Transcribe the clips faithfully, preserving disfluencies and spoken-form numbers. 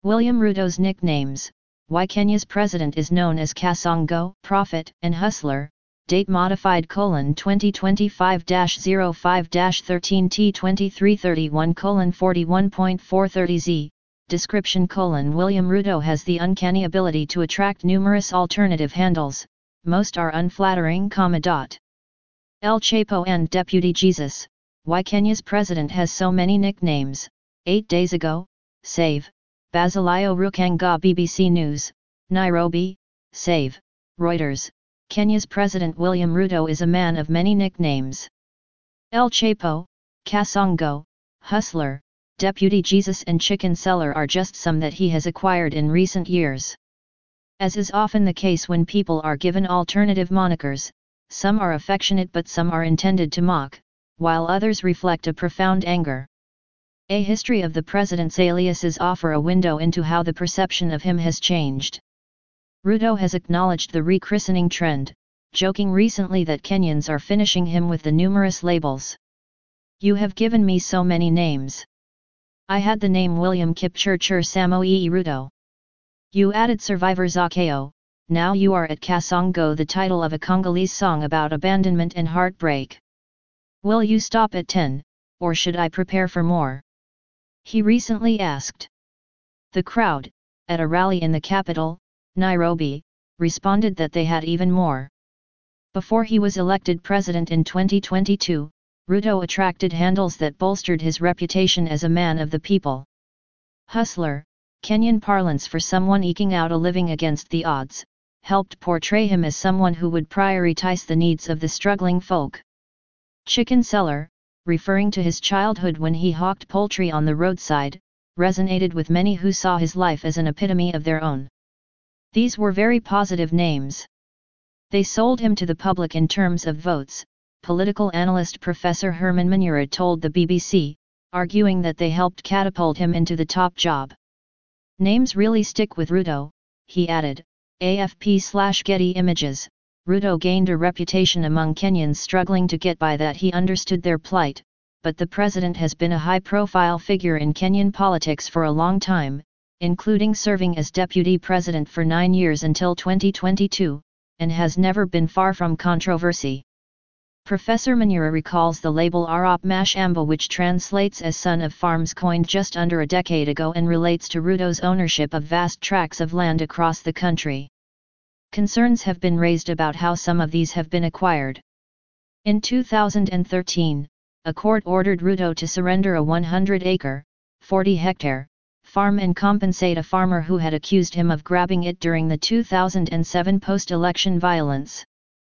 William Ruto's nicknames. Why Kenya's president is known as Kasongo, Prophet, and Hustler. Date modified colon twenty twenty-five dash oh five dash thirteen T twenty-three thirty-one colon forty-one point four thirty Z. Description colon William Ruto has the uncanny ability to attract numerous alternative handles. Most are unflattering, comma dot. El Chapo and Deputy Jesus. Why Kenya's president has so many nicknames. Eight days ago, Save. Basilio Rukanga B B C News, Nairobi, Save. Reuters. Kenya's President William Ruto is a man of many nicknames. El Chapo, Kasongo, Hustler, Deputy Jesus and Chicken Seller are just some that he has acquired in recent years. As is often the case when people are given alternative monikers, some are affectionate but some are intended to mock, while others reflect a profound anger. A history of the president's aliases offer a window into how the perception of him has changed. Ruto has acknowledged the rechristening trend, joking recently that Kenyans are finishing him with the numerous labels. "You have given me so many names. I had the name William Kipchirchir Samoei Ruto. You added Survivor Zakeo, now you are at Kasongo, the title of a Congolese song about abandonment and heartbreak. Will you stop at ten, or should I prepare for more?" he recently asked. The crowd, at a rally in the capital, Nairobi, responded that they had even more. Before he was elected president in twenty twenty-two, Ruto attracted handles that bolstered his reputation as a man of the people. Hustler, Kenyan parlance for someone eking out a living against the odds, helped portray him as someone who would prioritize the needs of the struggling folk. Chicken Seller, referring to his childhood when he hawked poultry on the roadside, resonated with many who saw his life as an epitome of their own. These were very positive names. They sold him to the public in terms of votes, political analyst Professor Herman Manura told the B B C, arguing that they helped catapult him into the top job. Names really stick with Ruto, he added. A F P slash Getty Images. Ruto gained a reputation among Kenyans struggling to get by that he understood their plight, but the president has been a high-profile figure in Kenyan politics for a long time, including serving as deputy president for nine years until twenty twenty-two, and has never been far from controversy. Professor Manura recalls the label Arap Mashamba, which translates as son of farms, coined just under a decade ago and relates to Ruto's ownership of vast tracts of land across the country. Concerns have been raised about how some of these have been acquired. In two thousand thirteen, a court ordered Ruto to surrender a one hundred acre, forty hectare, farm and compensate a farmer who had accused him of grabbing it during the two thousand seven post-election violence.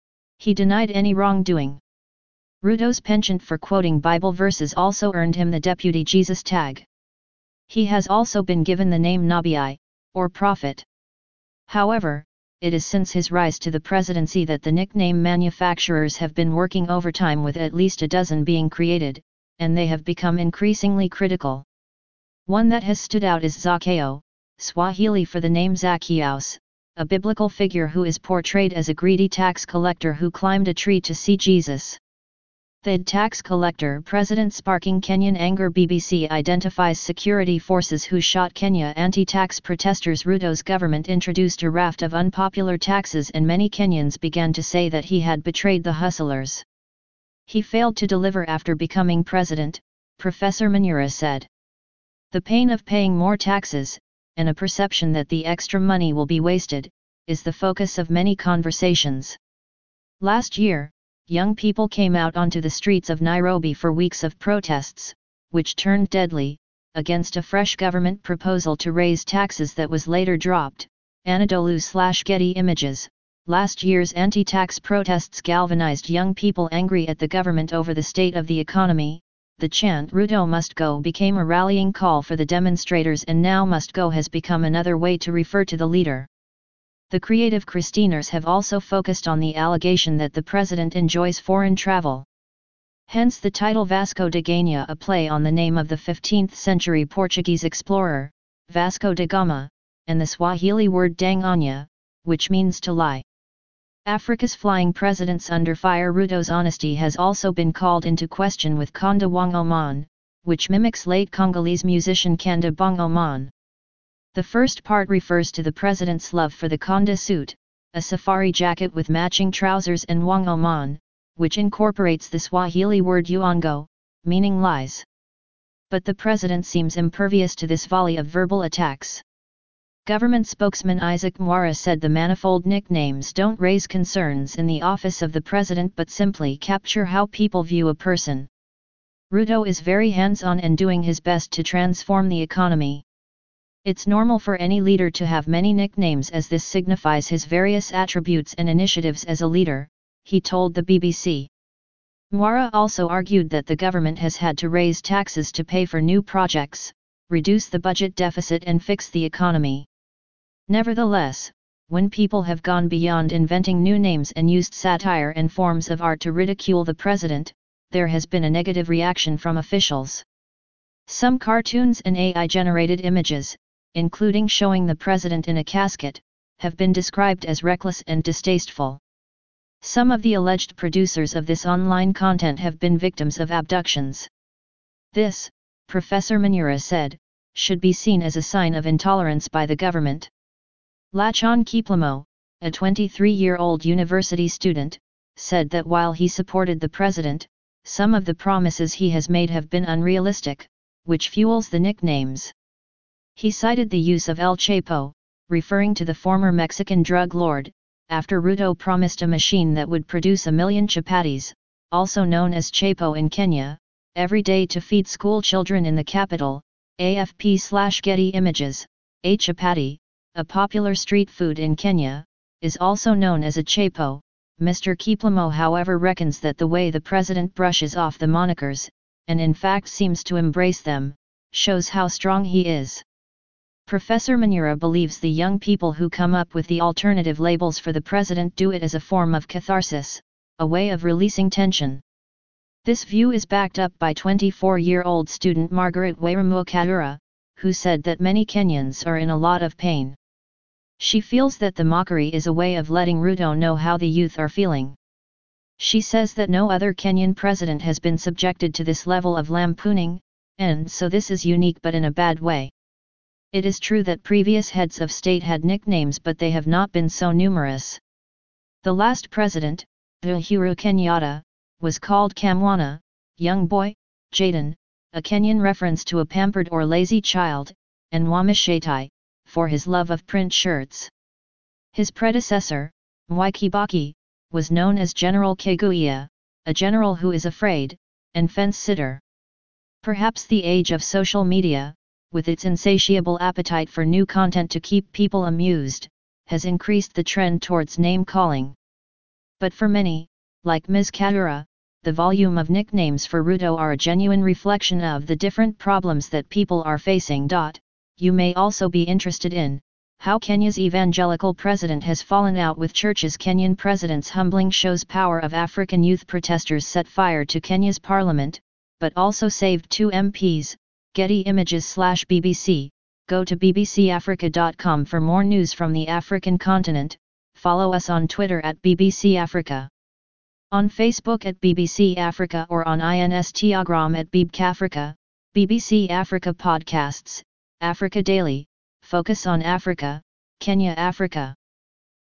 He denied any wrongdoing. Ruto's penchant for quoting Bible verses also earned him the Deputy Jesus tag. He has also been given the name Nabii, or prophet. However, it is since his rise to the presidency that the nickname manufacturers have been working overtime, with at least a dozen being created, and they have become increasingly critical. One that has stood out is Zakeo, Swahili for the name Zacchaeus, a biblical figure who is portrayed as a greedy tax collector who climbed a tree to see Jesus. The tax collector president sparking Kenyan anger. B B C identifies security forces who shot Kenya anti-tax protesters. Ruto's government introduced a raft of unpopular taxes and many Kenyans began to say that he had betrayed the hustlers. He failed to deliver after becoming president, Professor Manura said. The pain of paying more taxes, and a perception that the extra money will be wasted, is the focus of many conversations. Last year, young people came out onto the streets of Nairobi for weeks of protests, which turned deadly, against a fresh government proposal to raise taxes that was later dropped. Anadolu slash Getty Images. Last year's anti-tax protests galvanized young people angry at the government over the state of the economy. The chant "Ruto must go" became a rallying call for the demonstrators, and "Now must go" has become another way to refer to the leader. The creative Christiners have also focused on the allegation that the president enjoys foreign travel. Hence the title Vasco da Gama, a play on the name of the fifteenth century Portuguese explorer, Vasco da Gama, and the Swahili word Danganya, which means to lie. Africa's flying presidents under fire. Ruto's honesty has also been called into question with Konda Wang Oman, which mimics late Congolese musician Kanda Bong Oman. The first part refers to the president's love for the Konda suit, a safari jacket with matching trousers and Wang Oman, which incorporates the Swahili word uongo, meaning lies. But the president seems impervious to this volley of verbal attacks. Government spokesman Isaac Mwara said the manifold nicknames don't raise concerns in the office of the president but simply capture how people view a person. Ruto is very hands-on and doing his best to transform the economy. It's normal for any leader to have many nicknames as this signifies his various attributes and initiatives as a leader, he told the B B C. Mwara also argued that the government has had to raise taxes to pay for new projects, reduce the budget deficit and fix the economy. Nevertheless, when people have gone beyond inventing new names and used satire and forms of art to ridicule the president, there has been a negative reaction from officials. Some cartoons and A I-generated images, including showing the president in a casket, have been described as reckless and distasteful. Some of the alleged producers of this online content have been victims of abductions. This, Professor Manura said, should be seen as a sign of intolerance by the government. Lachon Kiplimo, a twenty-three-year-old university student, said that while he supported the president, some of the promises he has made have been unrealistic, which fuels the nicknames. He cited the use of El Chapo, referring to the former Mexican drug lord, after Ruto promised a machine that would produce a million chapatis, also known as Chapo in Kenya, every day to feed school children in the capital. A F P slash Getty Images. A chapati, a popular street food in Kenya, is also known as a chapo. Mister Kiplimo however reckons that the way the president brushes off the monikers, and in fact seems to embrace them, shows how strong he is. Professor Manura believes the young people who come up with the alternative labels for the president do it as a form of catharsis, a way of releasing tension. This view is backed up by twenty-four-year-old student Margaret Wairimu Kaura, who said that many Kenyans are in a lot of pain. She feels that the mockery is a way of letting Ruto know how the youth are feeling. She says that no other Kenyan president has been subjected to this level of lampooning, and so this is unique but in a bad way. It is true that previous heads of state had nicknames but they have not been so numerous. The last president, Uhuru Kenyatta, was called Kamwana, young boy, Jayden, a Kenyan reference to a pampered or lazy child, and Wamishaitai, for his love of print shirts. His predecessor, Mwai Kibaki, was known as General Kaguya, a general who is afraid, and fence-sitter. Perhaps the age of social media, with its insatiable appetite for new content to keep people amused, has increased the trend towards name-calling. But for many, like Miz Kaura, the volume of nicknames for Ruto are a genuine reflection of the different problems that people are facing. You may also be interested in how Kenya's evangelical president has fallen out with churches. Kenyan president's humbling shows power of African youth protesters set fire to Kenya's parliament, but also saved two M Ps. Getty Images slash B B C. Go to b b c africa dot com for more news from the African continent. Follow us on Twitter at B B C Africa. On Facebook at B B C Africa or on Instagram at B B C Africa. B B C Africa Podcasts, Africa Daily, Focus on Africa, Kenya Africa.